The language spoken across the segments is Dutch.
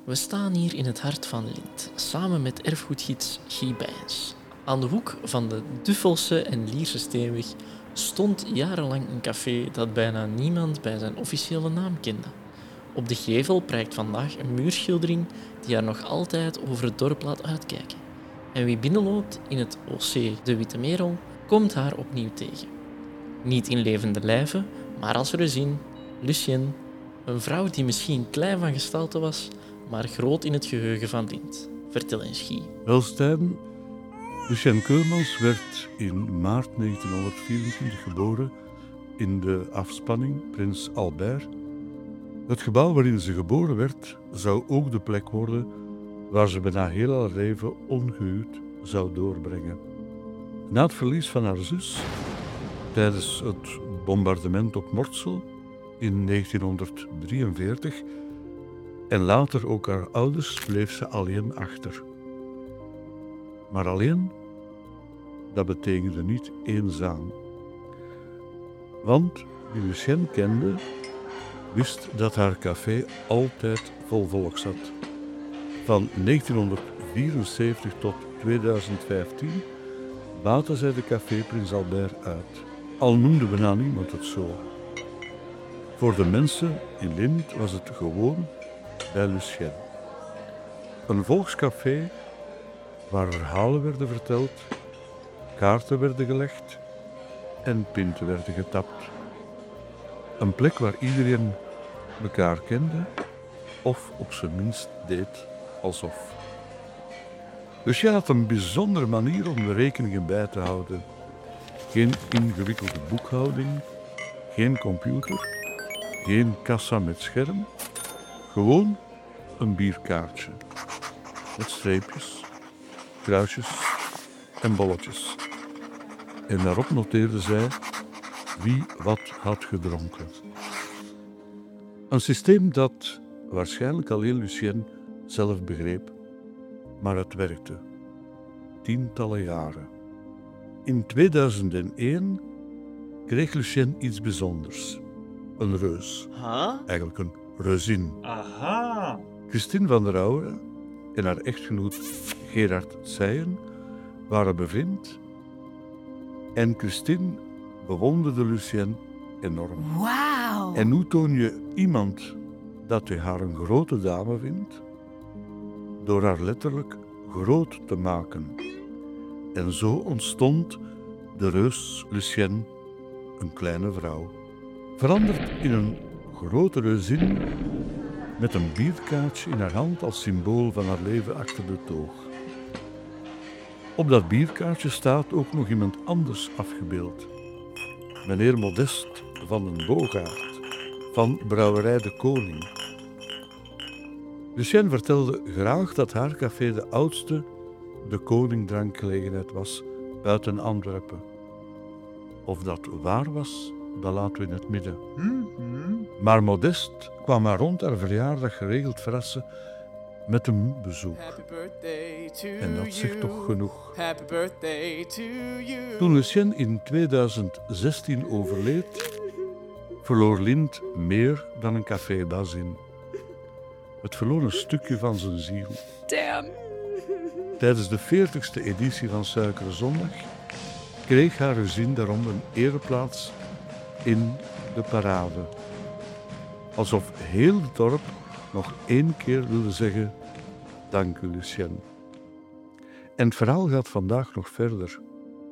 We staan hier in het hart van Lint, samen met erfgoedgids Guy Bijns. Aan de hoek van de Duffelse en Lierse Steenweg stond jarenlang een café dat bijna niemand bij zijn officiële naam kende. Op de gevel prijkt vandaag een muurschildering die haar nog altijd over het dorp laat uitkijken. En wie binnenloopt in het OC De Witte Merel, komt haar opnieuw tegen. Niet in levende lijve, maar als reuzin, Lucienne, een vrouw die misschien klein van gestalte was, maar groot in het geheugen van Lint. Vertel eens, Guy. Wel, Stijn, Lucienne Keulmans werd in maart 1924 geboren in de afspanning Prins Albert. Het gebouw waarin ze geboren werd zou ook de plek worden waar ze bijna heel haar leven ongehuwd zou doorbrengen. Na het verlies van haar zus, tijdens het bombardement op Mortsel in 1943 en later ook haar ouders, bleef ze alleen achter. Maar alleen, dat betekende niet eenzaam. Want wie Lucienne kende, wist dat haar café altijd vol volk zat. Van 1974 tot 2015 baatte zij de café Prins Albert uit. Al noemde bijna niemand het zo. Voor de mensen in Lint was het gewoon bij Lucienne. Een volkscafé waar verhalen werden verteld, kaarten werden gelegd en pinten werden getapt. Een plek waar iedereen elkaar kende of op zijn minst deed alsof. Lucienne had een bijzondere manier om de rekeningen bij te houden. Geen ingewikkelde boekhouding, geen computer, geen kassa met scherm, gewoon een bierkaartje met streepjes, kruisjes en bolletjes. En daarop noteerde zij wie wat had gedronken. Een systeem dat waarschijnlijk alleen Lucienne zelf begreep, maar het werkte. Tientallen jaren. In 2001 kreeg Lucienne iets bijzonders. Een reus. Eigenlijk een reuzin. Aha! Christine van der Ouwe en haar echtgenoot Gerard Seijen waren bevriend en Christine bewonderde Lucienne enorm. Wauw! En hoe toon je iemand dat je haar een grote dame vindt? Door haar letterlijk groot te maken. En zo ontstond de reus Lucienne, een kleine vrouw. Veranderd in een grote reuzin met een bierkaartje in haar hand als symbool van haar leven achter de toog. Op dat bierkaartje staat ook nog iemand anders afgebeeld. Meneer Modest van den Boogaard, van Brouwerij de Koning. Lucienne vertelde graag dat haar café de oudste de Koning-drankgelegenheid was buiten Antwerpen. Of dat waar was, dat laten we in het midden. Maar Modest kwam haar rond haar verjaardag geregeld verrassen met een bezoek. En dat zegt toch genoeg. Happy birthday to you. Toen Lucienne in 2016 overleed, verloor Lint meer dan een cafébas in. Het verloor een stukje van zijn ziel. Damn. Tijdens de 40ste editie van Suikere Zondag kreeg haar gezin daarom een ereplaats in de parade. Alsof heel het dorp nog 1 keer wilde zeggen: dank u, Lucienne. En het verhaal gaat vandaag nog verder.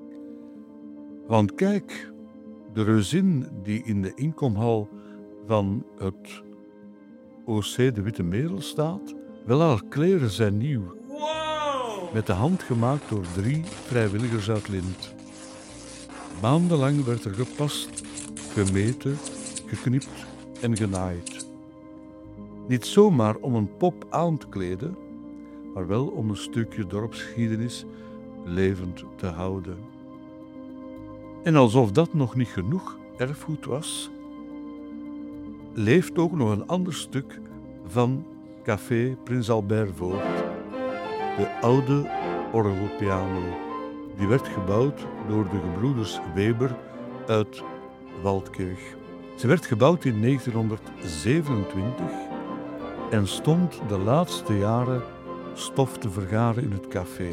Want kijk, de reuzin die in de inkomhal van het OC De Witte Merel staat, wel haar kleren zijn nieuw. Wow! Met de hand gemaakt door 3 vrijwilligers uit Lint. Maandenlang werd er gepast, gemeten, geknipt en genaaid. Niet zomaar om een pop aan te kleden, maar wel om een stukje dorpsgeschiedenis levend te houden. En alsof dat nog niet genoeg erfgoed was, leeft ook nog een ander stuk van Café Prins Albert voort. De oude orgelpiano. Die werd gebouwd door de gebroeders Weber uit Waldkirch. Ze werd gebouwd in 1927 en stond de laatste jaren stof te vergaren in het café.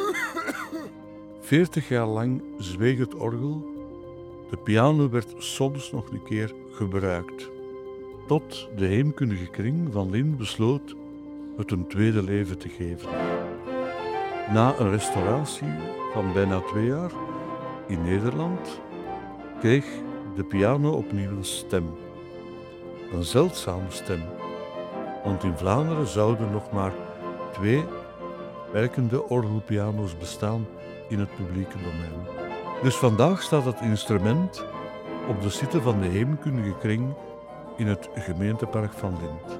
40 jaar lang zweeg het orgel. De piano werd soms nog een keer gebruikt. Tot de heemkundige kring van Lint besloot het een tweede leven te geven. Na een restauratie van bijna 2 jaar in Nederland kreeg de piano opnieuw een stem. Een zeldzame stem, want in Vlaanderen zouden nog maar 2 werkende orgelpiano's bestaan in het publieke domein. Dus vandaag staat het instrument op de site van de heemkundige kring in het gemeentepark van Lint.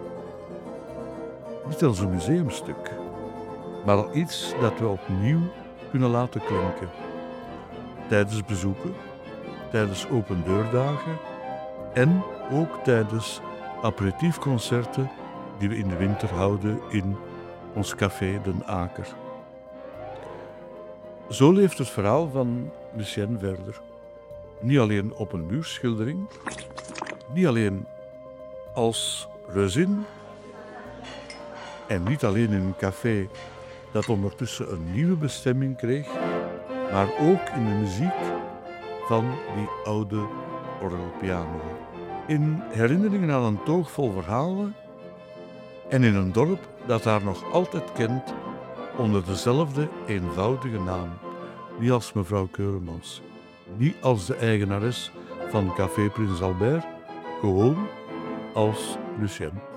Niet als een museumstuk, maar al iets dat we opnieuw kunnen laten klinken. Tijdens bezoeken, tijdens opendeurdagen en ook tijdens aperitiefconcerten die we in de winter houden in ons café Den Aker. Zo leeft het verhaal van Lucienne verder. Niet alleen op een muurschildering, niet alleen als reuzin en niet alleen in een café dat ondertussen een nieuwe bestemming kreeg, maar ook in de muziek van die oude orgelpiano. In herinneringen aan een toog vol verhalen en in een dorp dat haar nog altijd kent onder dezelfde eenvoudige naam. Niet als mevrouw Keuremans, niet als de eigenares van Café Prins Albert, gewoon als Lucienne.